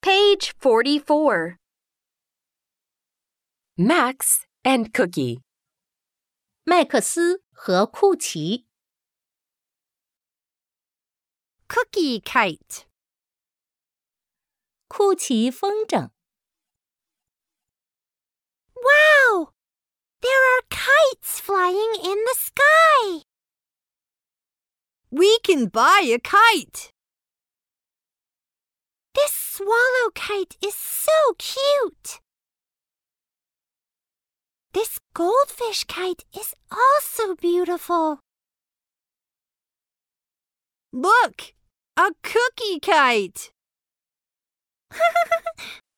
Page 44. Max and Cookie. 麦克斯和库奇。 Cookie kite. 库奇风筝。 Wow! There are kites flying in the sky. We can buy a kite. This swallow kite is so cute. This goldfish kite is also beautiful. Look, a cookie kite.